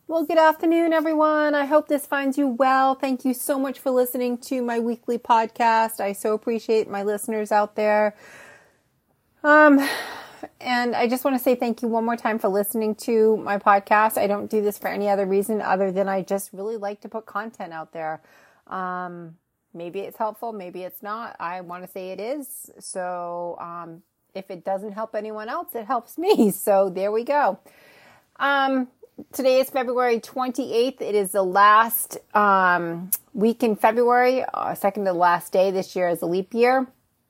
Well, good afternoon, everyone. I hope this finds you well. Thank you so much for listening to my weekly podcast. I so appreciate my listeners out there. And I just want to say thank you one more time for listening to my podcast. I don't do this for any other reason other than I just really like to put content out there. Maybe it's helpful, maybe it's not. I want to say it is. So, if it doesn't help anyone else, it helps me. So there we go. Today is February 28th. It is the last week in February, second to the last day. This year is a leap year.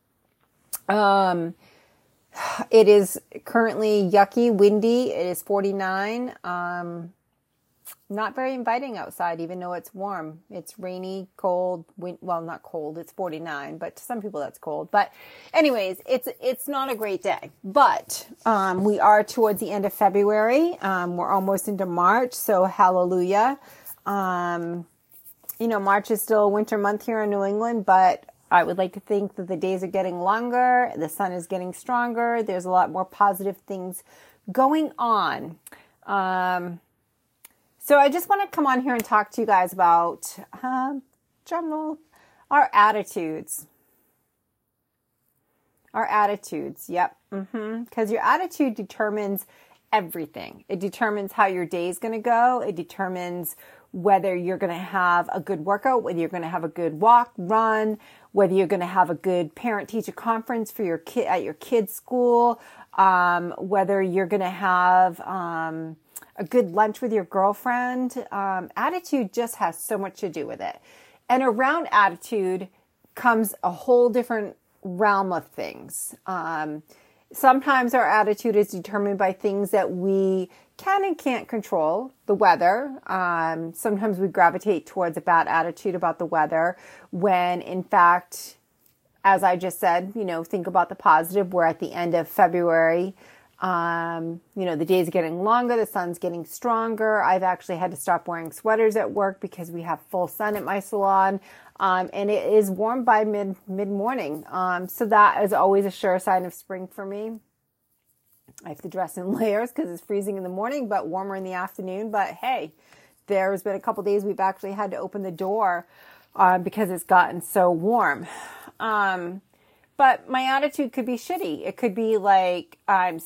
It is currently yucky, windy. It is 49. Not very inviting outside, even though it's warm. It's rainy, cold, well, not cold. It's 49, but to some people that's cold. But anyways, it's not a great day. But we are towards the end of February. We're almost into March, so hallelujah. March is still a winter month here in New England, but I would like to think that the days are getting longer. The sun is getting stronger. There's a lot more positive things going on. So I just want to come on here and talk to you guys about our attitudes. Our attitudes, yep. Because your attitude determines everything. It determines how your day is going to go. It determines whether you're going to have a good workout, whether you're going to have a good walk, run, whether you're going to have a good parent-teacher conference for your kid at your kid's school, whether you're going to have a good lunch with your girlfriend. Attitude just has so much to do with it. And around attitude comes a whole different realm of things. Sometimes our attitude is determined by things that we can and can't control. The weather. Sometimes we gravitate towards a bad attitude about the weather when in fact, as I just said, think about the positive. We're at the end of February. The days are getting longer, the sun's getting stronger. I've actually had to stop wearing sweaters at work because we have full sun at my salon. And it is warm by mid-morning. So that is always a sure sign of spring for me. I have to dress in layers because it's freezing in the morning, but warmer in the afternoon. But hey, there's been a couple days we've actually had to open the door, because it's gotten so warm. But my attitude could be shitty. It could be like,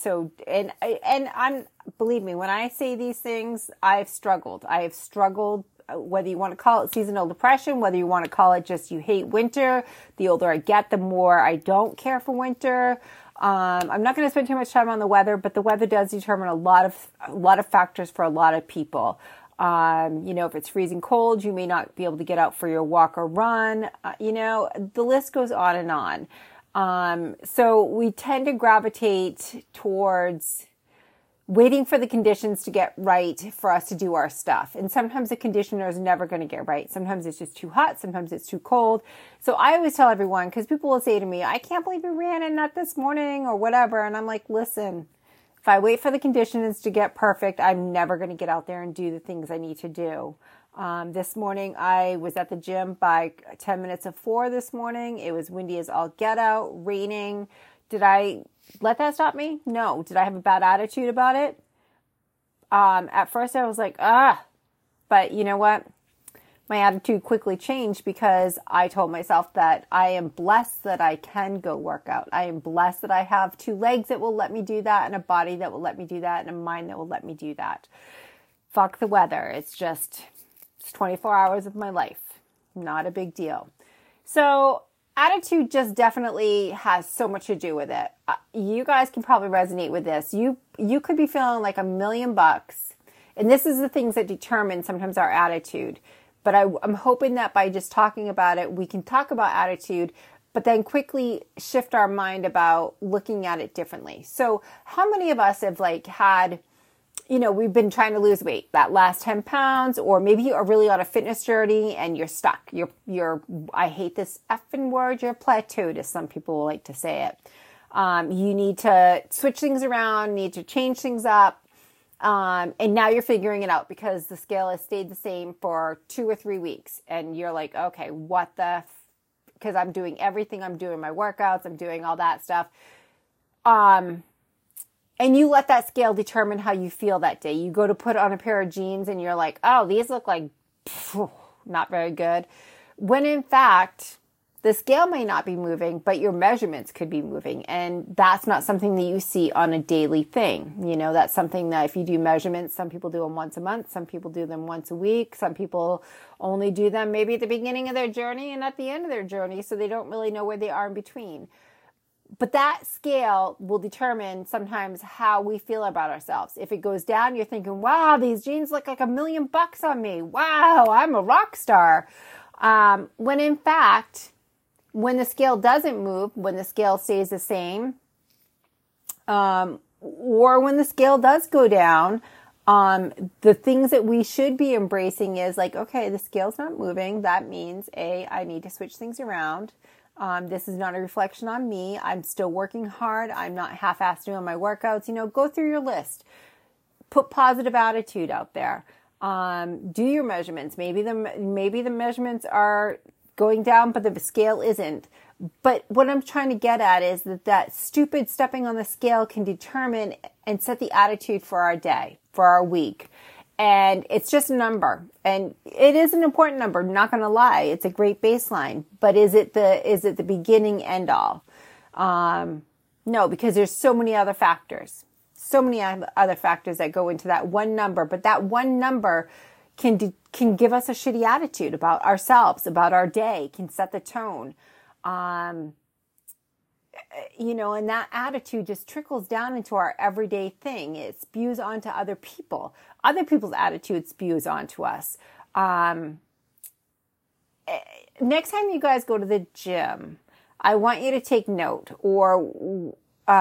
believe me, when I say these things, I've struggled. I have struggled, whether you want to call it seasonal depression, whether you want to call it just you hate winter. The older I get, the more I don't care for winter. I'm not going to spend too much time on the weather, but the weather does determine a lot of factors for a lot of people. If it's freezing cold, you may not be able to get out for your walk or run. The list goes on and on. So we tend to gravitate towards waiting for the conditions to get right for us to do our stuff. And sometimes the conditioner is never going to get right. Sometimes it's just too hot. Sometimes it's too cold. So I always tell everyone, because people will say to me, I can't believe you ran a nut this morning or whatever. And I'm like, listen, if I wait for the conditions to get perfect, I'm never going to get out there and do the things I need to do. This morning I was at the gym by 10 minutes of 4 this morning. It was windy as all get out, raining. Did I let that stop me? No. Did I have a bad attitude about it? At first I was like, but you know what? My attitude quickly changed because I told myself that I am blessed that I can go work out. I am blessed that I have 2 legs that will let me do that and a body that will let me do that and a mind that will let me do that. Fuck the weather. It's 24 hours of my life. Not a big deal. So attitude just definitely has so much to do with it. You guys can probably resonate with this. You could be feeling like $1,000,000. And this is the things that determine sometimes our attitude. But I'm hoping that by just talking about it, we can talk about attitude, but then quickly shift our mind about looking at it differently. So how many of us have had, we've been trying to lose weight, that last 10 pounds, or maybe you are really on a fitness journey and you're stuck. I hate this effing word, you're plateaued, as some people like to say it. You need to switch things around, need to change things up. And now you're figuring it out because the scale has stayed the same for 2 or 3 weeks. And you're like, okay, because I'm doing everything. I'm doing my workouts. I'm doing all that stuff. And And you let that scale determine how you feel that day. You go to put on a pair of jeans and you're like, oh, these look like not very good. When in fact, the scale may not be moving, but your measurements could be moving. And that's not something that you see on a daily thing. You know, that's something that if you do measurements, some people do them once a month, some people do them once a week, some people only do them maybe at the beginning of their journey and at the end of their journey, so they don't really know where they are in between. But that scale will determine sometimes how we feel about ourselves. If it goes down, you're thinking, wow, these jeans look like $1 million on me. Wow, I'm a rock star. When in fact, when the scale doesn't move, when the scale stays the same, or when the scale does go down, the things that we should be embracing is like, okay, the scale's not moving. That means I need to switch things around. This is not a reflection on me. I'm still working hard. I'm not half-assed doing my workouts. You know, go through your list. Put positive attitude out there. Do your measurements. Maybe the measurements are going down, but the scale isn't. But what I'm trying to get at is that stupid stepping on the scale can determine and set the attitude for our day, for our week. And it's just a number. And it is an important number, not going to lie. It's a great baseline. But is it the beginning end all? No, because there's so many other factors. So many other factors that go into that one number. But that one number can give us a shitty attitude about ourselves, about our day, can set the tone. You know, and that attitude just trickles down into our everyday thing. It spews onto other people. Other people's attitude spews onto us. Next time you guys go to the gym, I want you to take note. Or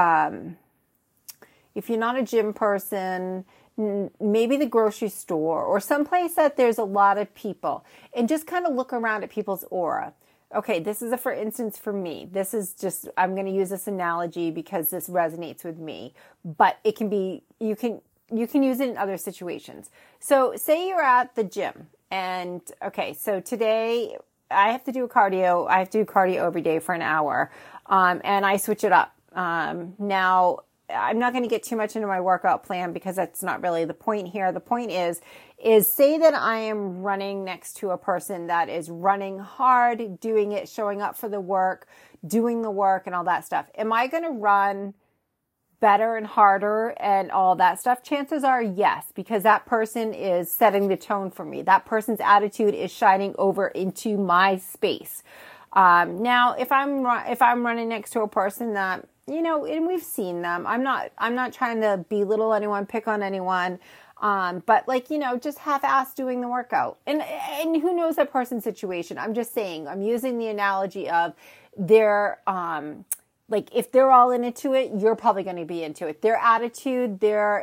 if you're not a gym person, maybe the grocery store or someplace that there's a lot of people, and just kind of look around at people's aura. Okay, this is for instance for me. This is just, I'm going to use this analogy because this resonates with me, but it can be, you can use it in other situations. So say you're at the gym and okay, so today I have to do cardio. I have to do cardio every day for an hour. And I switch it up. Now I'm not going to get too much into my workout plan because that's not really the point here. The point is say that I am running next to a person that is running hard, doing it, showing up for the work, doing the work and all that stuff. Am I going to run better and harder and all that stuff? Chances are yes, because that person is setting the tone for me. That person's attitude is shining over into my space. Now, if I'm running next to a person that, you know, and we've seen them. I'm not trying to belittle anyone, pick on anyone. But like, you know, just half-assed doing the workout. And who knows that person's situation? I'm just saying, I'm using the analogy of their, like if they're all into it, you're probably going to be into it. Their attitude, their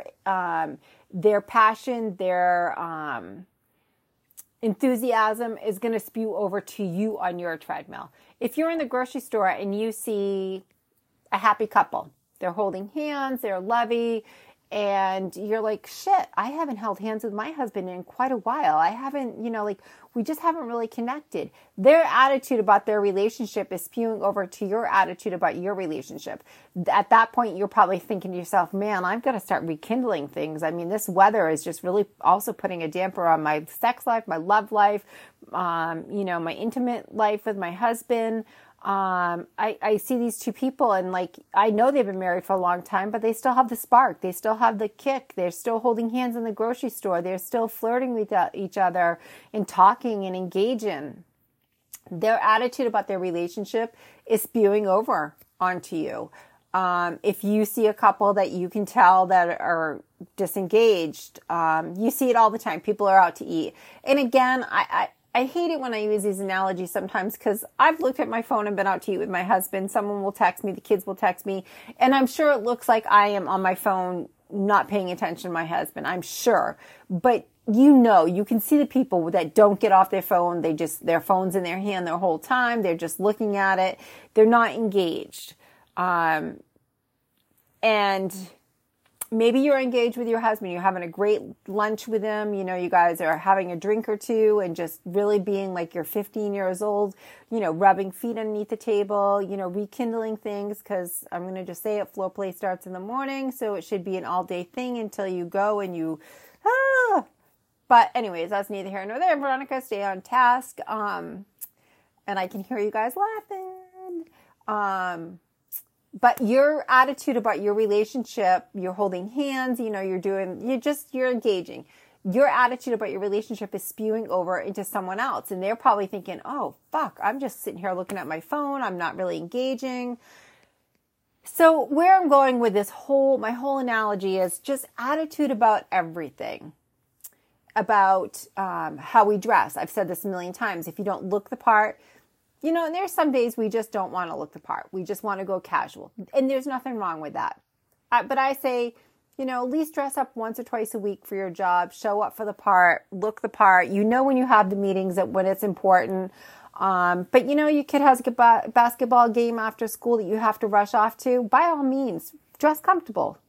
passion, their, enthusiasm is going to spew over to you on your treadmill. If you're in the grocery store and you see a happy couple, they're holding hands, they're lovey, and you're like, shit, I haven't held hands with my husband in quite a while. I haven't, you know, like we just haven't really connected. Their attitude about their relationship is spewing over to your attitude about your relationship. At that point, you're probably thinking to yourself, man, I've got to start rekindling things. I mean, this weather is just really also putting a damper on my sex life, my love life, you know, my intimate life with my husband. I see these two people and like, I know they've been married for a long time, but they still have the spark. They still have the kick. They're still holding hands in the grocery store. They're still flirting with each other and talking and engaging. Their attitude about their relationship is spewing over onto you. If you see a couple that you can tell that are disengaged, you see it all the time. People are out to eat. And again, I hate it when I use these analogies sometimes because I've looked at my phone and been out to eat with my husband. Someone will text me, the kids will text me, and I'm sure it looks like I am on my phone not paying attention to my husband. I'm sure. But you know, you can see the people that don't get off their phone. Their phone's in their hand the whole time. They're just looking at it. They're not engaged. And maybe you're engaged with your husband, you're having a great lunch with him, you guys are having a drink or two and just really being like you're 15 years old, rubbing feet underneath the table, rekindling things, because I'm going to just say it, floor play starts in the morning, so it should be an all-day thing until you go and But anyways, that's neither here nor there. Veronica, stay on task, and I can hear you guys laughing. But your attitude about your relationship, you're holding hands, you're engaging. Your attitude about your relationship is spewing over into someone else. And they're probably thinking, oh, fuck, I'm just sitting here looking at my phone. I'm not really engaging. So where I'm going with my whole analogy is just attitude about everything. About how we dress. I've said this a million times. If you don't look the part, and there's some days we just don't want to look the part. We just want to go casual. And there's nothing wrong with that. But I say, at least dress up once or twice a week for your job. Show up for the part. Look the part. When you have the meetings, when it's important. But your kid has a basketball game after school that you have to rush off to. By all means, dress comfortable,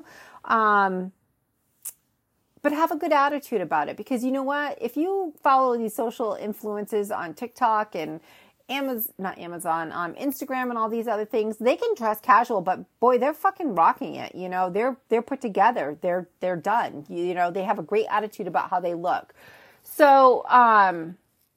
But have a good attitude about it, because you know what? If you follow these social influences on TikTok and Instagram and all these other things, they can dress casual, but boy, they're fucking rocking it. They're put together. They're done. They have a great attitude about how they look. So, I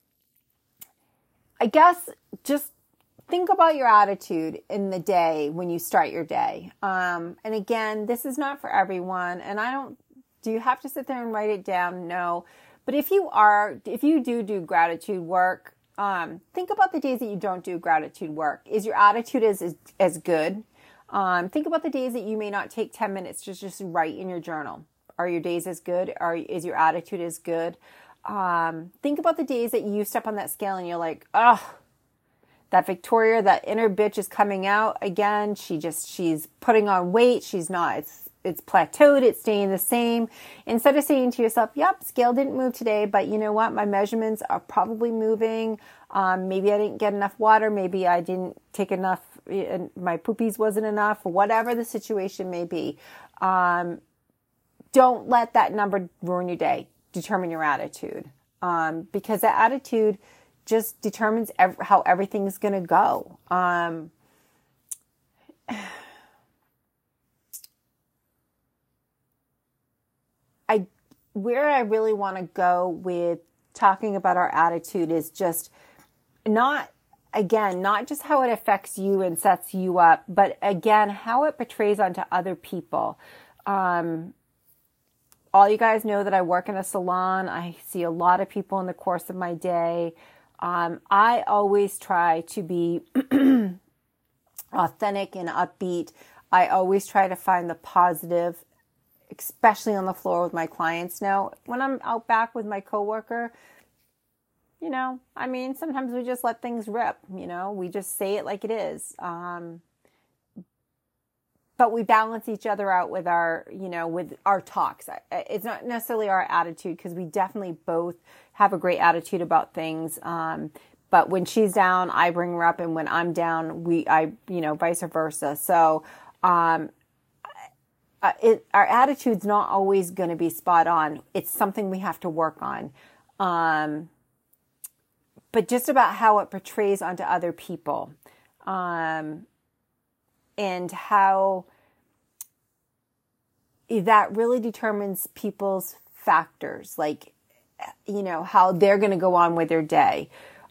guess just think about your attitude in the day when you start your day. And again, this is not for everyone. And do you have to sit there and write it down? No. But if you do gratitude work, think about the days that you don't do gratitude work. Is your attitude as good? Think about the days that you may not take 10 minutes to just write in your journal. Are your days as good? Is your attitude as good? Think about the days that you step on that scale and you're like, oh, that Victoria, that inner bitch is coming out again. She's putting on weight. She's not. It's plateaued. It's staying the same. Instead of saying to yourself, yep, scale didn't move today, but you know what? My measurements are probably moving. Maybe I didn't get enough water. Maybe I didn't take enough. My poopies wasn't enough. Whatever the situation may be. Don't let that number ruin your day. Determine your attitude. Because that attitude just determines how everything's going to go. Where I really want to go with talking about our attitude is just not just how it affects you and sets you up, but again, how it portrays onto other people. All you guys know that I work in a salon. I see a lot of people in the course of my day. I always try to be authentic and upbeat. I always try to find the positive, especially on the floor with my clients. Now, when I'm out back with my coworker, sometimes we just let things rip, we just say it like it is. But we balance each other out with with our talks. It's not necessarily our attitude, because we definitely both have a great attitude about things. But when she's down, I bring her up, and when I'm down, vice versa. So, our attitude's not always going to be spot on. It's something we have to work on. But just about how it portrays onto other people. And how that really determines people's factors, like, how they're going to go on with their day.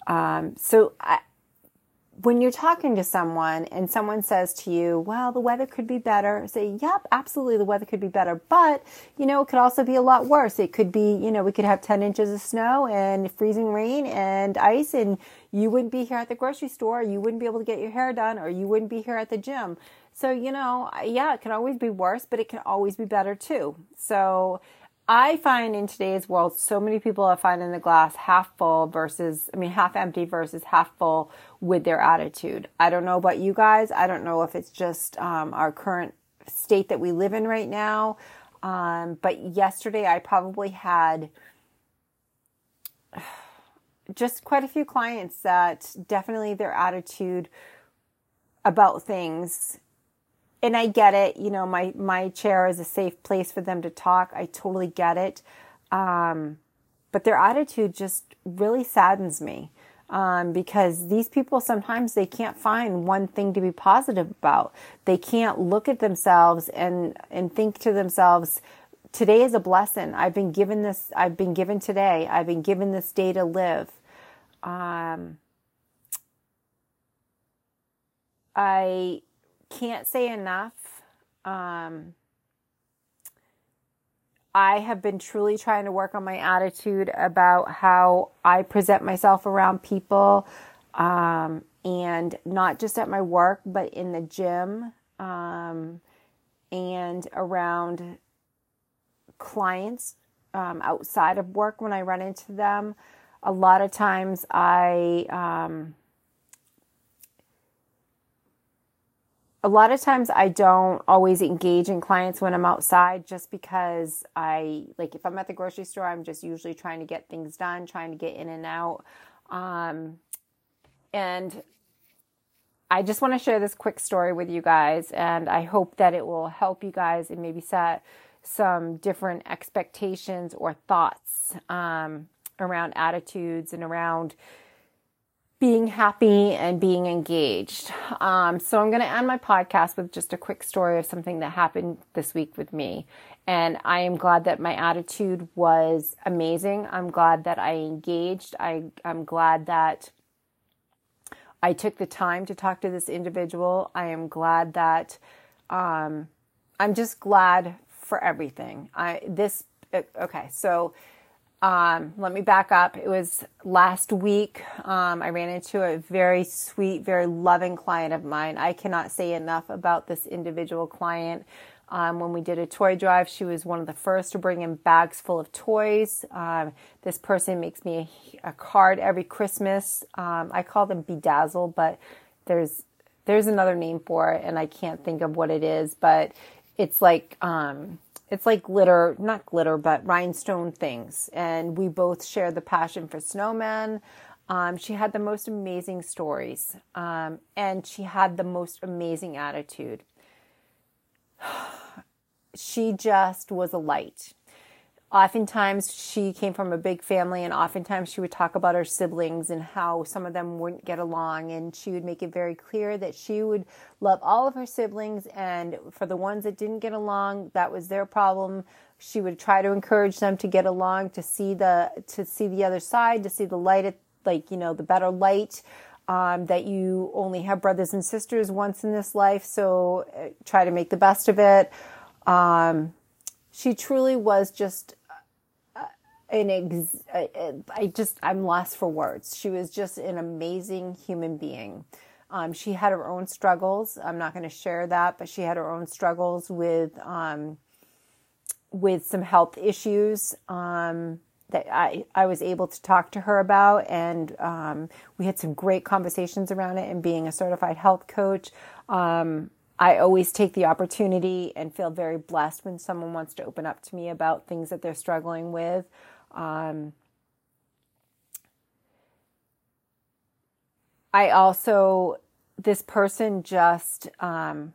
When you're talking to someone and someone says to you, well, the weather could be better, say, yep, absolutely, the weather could be better. But, it could also be a lot worse. It could be, we could have 10 inches of snow and freezing rain and ice, and you wouldn't be here at the grocery store. You wouldn't be able to get your hair done, or you wouldn't be here at the gym. So, yeah, it can always be worse, but it can always be better too. So I find in today's world, so many people are finding the glass half empty versus half full with their attitude. I don't know about you guys. I don't know if it's just our current state that we live in right now. But yesterday I probably had just quite a few clients that definitely their attitude about things and I get it. You know, my chair is a safe place for them to talk. I totally get it. But their attitude just really saddens me. Because these people, sometimes they can't find one thing to be positive about. They can't look at themselves and think to themselves, today is a blessing. I've been given today. I've been given this day to live. I can't say enough. I have been truly trying to work on my attitude about how I present myself around people, and not just at my work, but in the gym, and around clients, outside of work when I run into them. A lot of times I don't always engage in clients when I'm outside, just because if I'm at the grocery store, I'm just usually trying to get things done, trying to get in and out. And I just want to share this quick story with you guys, and I hope that it will help you guys and maybe set some different expectations or thoughts around attitudes and around being happy and being engaged. So I'm going to end my podcast with just a quick story of something that happened this week with me. And I am glad that my attitude was amazing. I'm glad that I engaged. I'm glad that I took the time to talk to this individual. I am glad that, I'm just glad for everything. Let me back up. It was last week. I ran into a very sweet, very loving client of mine. I cannot say enough about this individual client. When we did a toy drive, she was one of the first to bring in bags full of toys. This person makes me a card every Christmas. I call them Bedazzle, but there's another name for it, and I can't think of what it is, but it's like glitter, not glitter, but rhinestone things. And we both share the passion for snowmen. She had the most amazing stories. And she had the most amazing attitude. She just was a light. Oftentimes she came from a big family, and oftentimes she would talk about her siblings and how some of them wouldn't get along. And she would make it very clear that she would love all of her siblings, and for the ones that didn't get along, that was their problem. She would try to encourage them to get along, to see the other side, to see the light, the better light, that you only have brothers and sisters once in this life. So try to make the best of it. She truly was just I'm lost for words. She was just an amazing human being. She had her own struggles. I'm not going to share that, but she had her own struggles with some health issues that I was able to talk to her about, and we had some great conversations around it. And being a certified health coach, I always take the opportunity and feel very blessed when someone wants to open up to me about things that they're struggling with. This person just had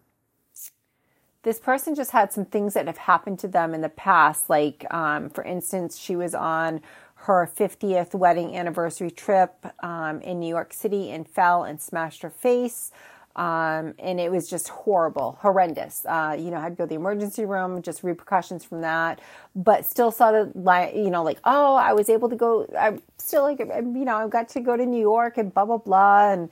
some things that have happened to them in the past. For instance, she was on her 50th wedding anniversary trip, in New York City, and fell and smashed her face. And it was just horrendous. Had to go to the emergency room, just repercussions from that, but still saw I was able to go, I'm still I got to go to New York and blah, blah, blah. And,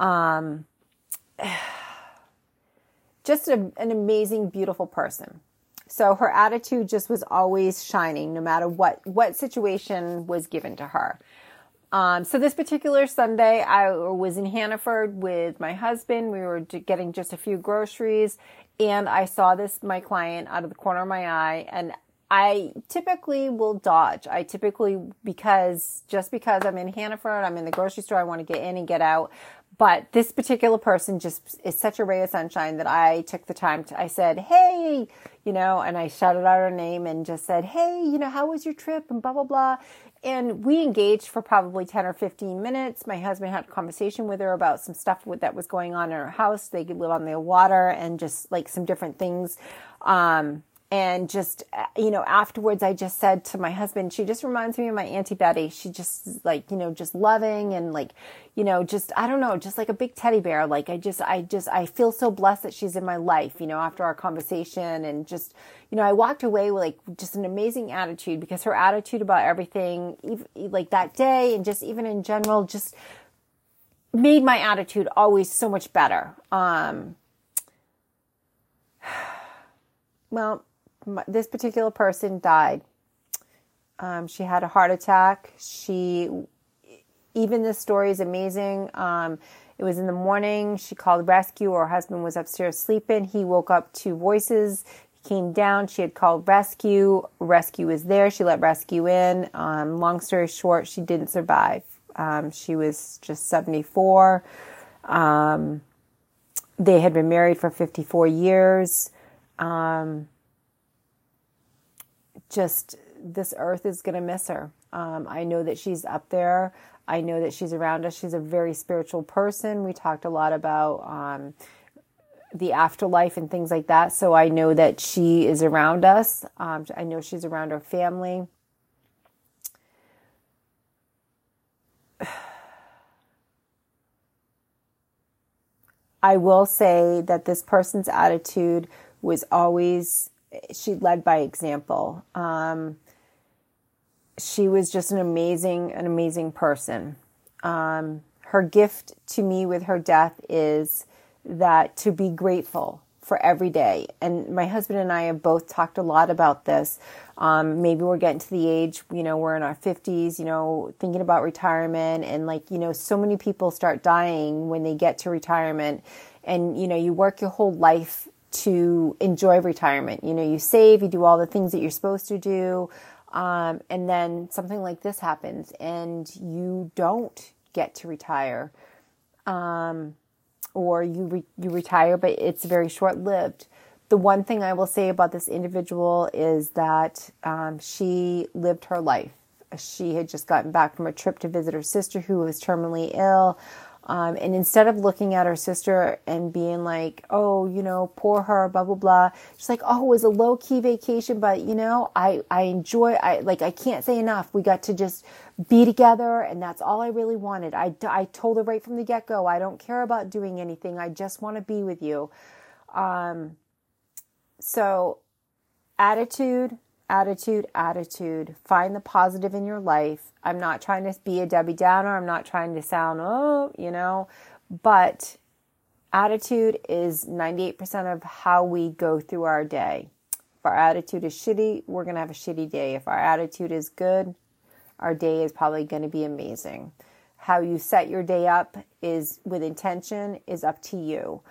just an amazing, beautiful person. So her attitude just was always shining, no matter what situation was given to her. So this particular Sunday, I was in Hannaford with my husband. We were getting just a few groceries, and I saw my client out of the corner of my eye, and I typically will dodge. Because I'm in Hannaford, I'm in the grocery store, I want to get in and get out. But this particular person just is such a ray of sunshine that I took the time I said, hey, and I shouted out her name and just said, hey, how was your trip? And blah, blah, blah. And we engaged for probably 10 or 15 minutes. My husband had a conversation with her about some stuff that was going on in her house. They could live on the water and just like some different things. And just, afterwards I just said to my husband, she just reminds me of my Auntie Betty. She just like, just loving and like, just, I don't know, just like a big teddy bear. Like I feel so blessed that she's in my life, after our conversation, and just, I walked away with like just an amazing attitude, because her attitude about everything, like that day and just even in general, just made my attitude always so much better. Well, this particular person died. She had a heart attack. Even this story is amazing. It was in the morning. She called rescue. Her husband was upstairs sleeping. He woke up to voices. He came down. She had called rescue. Rescue was there. She let rescue in. Long story short, she didn't survive. She was just 74. They had been married for 54 years. Just this earth is going to miss her. I know that she's up there. I know that she's around us. She's a very spiritual person. We talked a lot about the afterlife and things like that. So I know that she is around us. I know she's around her family. I will say that this person's attitude was always, she led by example. She was just an amazing person. Her gift to me with her death is that to be grateful for every day. And my husband and I have both talked a lot about this. Maybe we're getting to the age, we're in our 50s, thinking about retirement, and like, so many people start dying when they get to retirement, and, you work your whole life to enjoy retirement. You save, you do all the things that you're supposed to do. And then something like this happens and you don't get to retire. Or you retire, but it's very short-lived. The one thing I will say about this individual is that she lived her life. She had just gotten back from a trip to visit her sister who was terminally ill. And instead of looking at her sister and being like, oh, poor her, blah, blah, blah. She's like, oh, it was a low-key vacation, but, I can't say enough. We got to just be together, and that's all I really wanted. I told her right from the get-go, I don't care about doing anything. I just want to be with you. So attitude. Find the positive in your life. I'm not trying to be a Debbie Downer. I'm not trying to sound, but attitude is 98% of how we go through our day. If our attitude is shitty, we're going to have a shitty day. If our attitude is good, our day is probably going to be amazing. How you set your day up is with intention is up to you.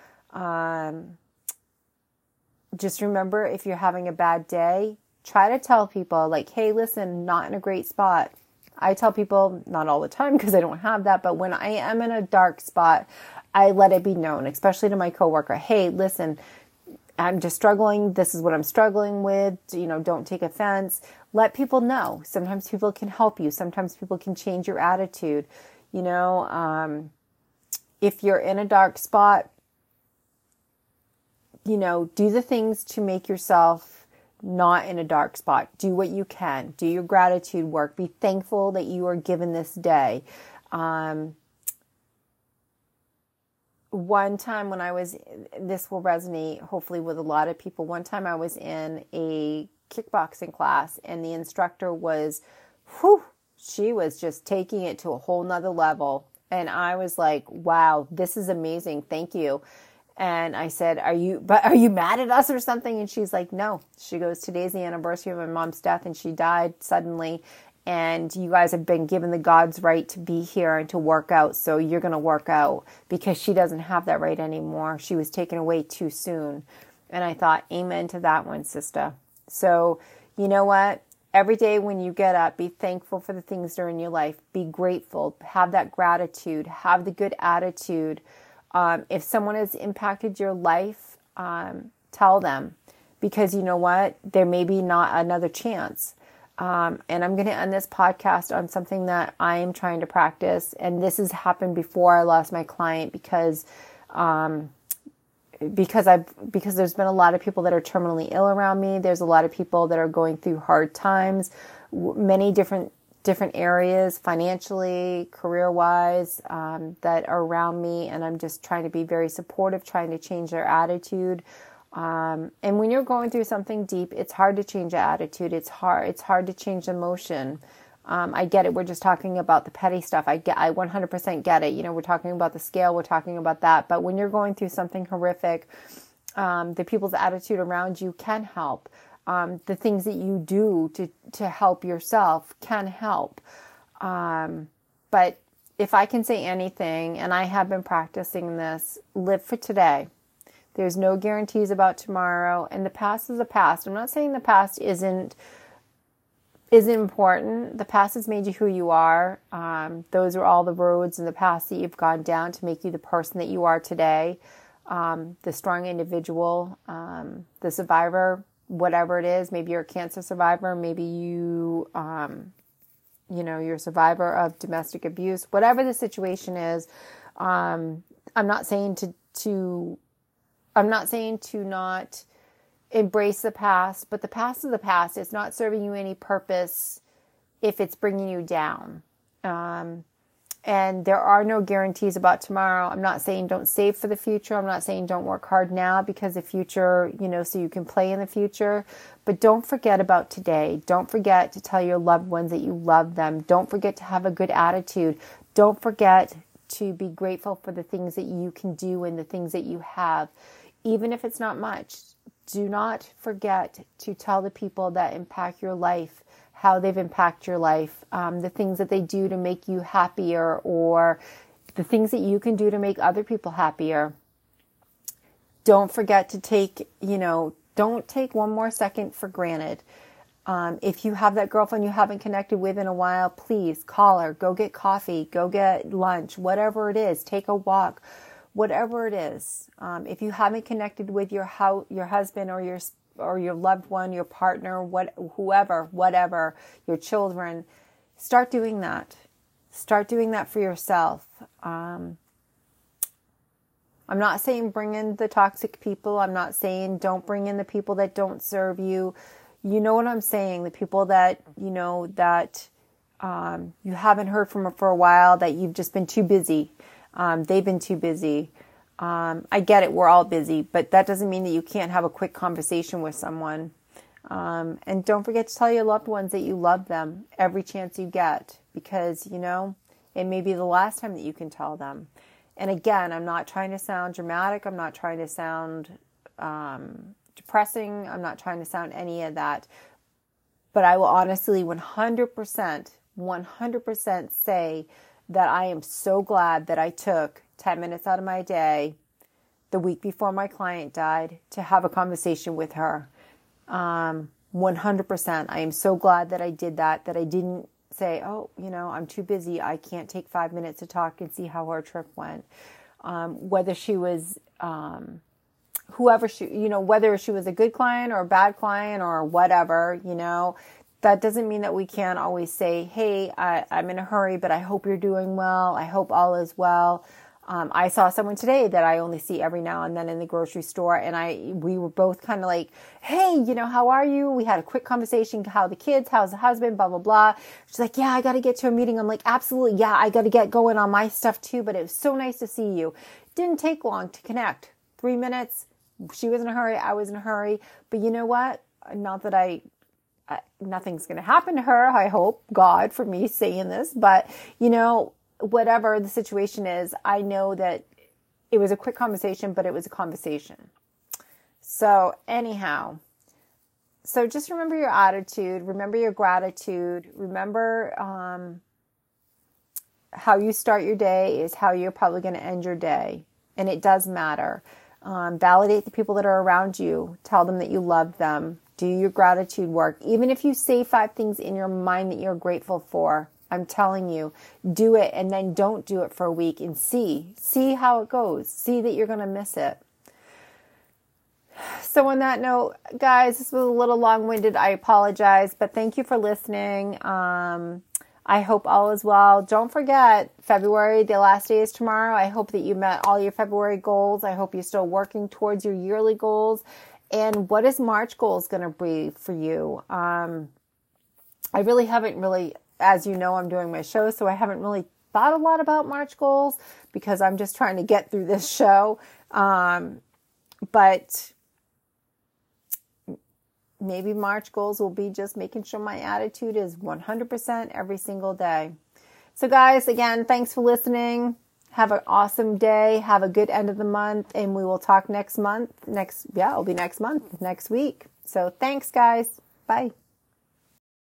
Just remember, if you're having a bad day, try to tell people like, hey, listen, not in a great spot. I tell people, not all the time because I don't have that, but when I am in a dark spot, I let it be known, especially to my coworker. Hey, listen, I'm just struggling. This is what I'm struggling with. Don't take offense. Let people know. Sometimes people can help you. Sometimes people can change your attitude. If you're in a dark spot, do the things to make yourself not in a dark spot. Do what you can. Do your gratitude work. Be thankful that you are given this day. One time when this will resonate hopefully with a lot of people. One time I was in a kickboxing class and the instructor was, she was just taking it to a whole nother level. And I was like, wow, this is amazing. Thank you. And I said, are you mad at us or something? And she's like, no. She goes, today's the anniversary of my mom's death and she died suddenly. And you guys have been given the God's right to be here and to work out. So you're going to work out because she doesn't have that right anymore. She was taken away too soon. And I thought, amen to that one, sister. So you know what? Every day when you get up, be thankful for the things that are in your life. Be grateful. Have that gratitude. Have the good attitude. If someone has impacted your life, tell them, because you know what? There may be not another chance. And I'm going to end this podcast on something that I am trying to practice. And this has happened before I lost my client because there's been a lot of people that are terminally ill around me. There's a lot of people that are going through hard times, many different areas, financially, career-wise, that are around me. And I'm just trying to be very supportive, trying to change their attitude. And when you're going through something deep, it's hard to change your attitude. It's hard to change emotion. I get it. We're just talking about the petty stuff. I 100% get it. We're talking about the scale. We're talking about that. But when you're going through something horrific, the people's attitude around you can help. The things that you do to help yourself can help. But if I can say anything, and I have been practicing this, live for today. There's no guarantees about tomorrow, and the past is the past. I'm not saying the past isn't important. The past has made you who you are. Those are all the roads in the past that you've gone down to make you the person that you are today. The strong individual, the survivor, whatever it is. Maybe you're a cancer survivor. Maybe you're a survivor of domestic abuse. Whatever the situation is, I'm not saying to not embrace the past, but the past is the past. It's not serving you any purpose if it's bringing you down. And there are no guarantees about tomorrow. I'm not saying don't save for the future. I'm not saying don't work hard now because the future, so you can play in the future. But don't forget about today. Don't forget to tell your loved ones that you love them. Don't forget to have a good attitude. Don't forget to be grateful for the things that you can do and the things that you have. Even if it's not much, do not forget to tell the people that impact your life how they've impacted your life, the things that they do to make you happier, or the things that you can do to make other people happier. Don't forget to don't take one more second for granted. If you have that girlfriend you haven't connected with in a while, please call her, go get coffee, go get lunch, whatever it is, take a walk. Whatever it is, if you haven't connected with your husband or your loved one, your partner, whatever, your children, start doing that. Start doing that for yourself. I'm not saying bring in the toxic people. I'm not saying don't bring in the people that don't serve you. You know what I'm saying? The people that, that you haven't heard from for a while, that you've just been too busy. They've been too busy. I get it. We're all busy, but that doesn't mean that you can't have a quick conversation with someone. And don't forget to tell your loved ones that you love them every chance you get, because, it may be the last time that you can tell them. And again, I'm not trying to sound dramatic. I'm not trying to sound, depressing. I'm not trying to sound any of that, but I will honestly 100% say that I am so glad that I took 10 minutes out of my day the week before my client died to have a conversation with her. 100%. I am so glad that I did that I didn't say, I'm too busy. I can't take 5 minutes to talk and see how her trip went. Whether she was, whether she was a good client or a bad client or whatever, that doesn't mean that we can't always say, hey, I'm in a hurry, but I hope you're doing well. I hope all is well. I saw someone today that I only see every now and then in the grocery store, and we were both kind of like, hey, how are you? We had a quick conversation, how the kids, how's the husband, blah, blah, blah. She's like, yeah, I got to get to a meeting. I'm like, absolutely. Yeah, I got to get going on my stuff too, but it was so nice to see you. Didn't take long to connect. 3 minutes. She was in a hurry. I was in a hurry. But you know what? Not that nothing's going to happen to her. I hope, God, for me saying this, but whatever the situation is, I know that it was a quick conversation, but it was a conversation. So anyhow, just remember your attitude, remember your gratitude, remember how you start your day is how you're probably going to end your day. And it does matter. Validate the people that are around you. Tell them that you love them. Do your gratitude work. Even if you say 5 things in your mind that you're grateful for, I'm telling you, do it, and then don't do it for a week and see how it goes. See that you're going to miss it. So on that note, guys, this was a little long-winded. I apologize, but thank you for listening. I hope all is well. Don't forget, February, the last day is tomorrow. I hope that you met all your February goals. I hope you're still working towards your yearly goals. And what is March goals going to be for you? I really haven't as you know, I'm doing my show, so I haven't really thought a lot about March goals because I'm just trying to get through this show. But maybe March goals will be just making sure my attitude is 100% every single day. So guys, again, thanks for listening. Have an awesome day. Have a good end of the month. And we will talk next month. It'll be next month, next week. So thanks, guys. Bye.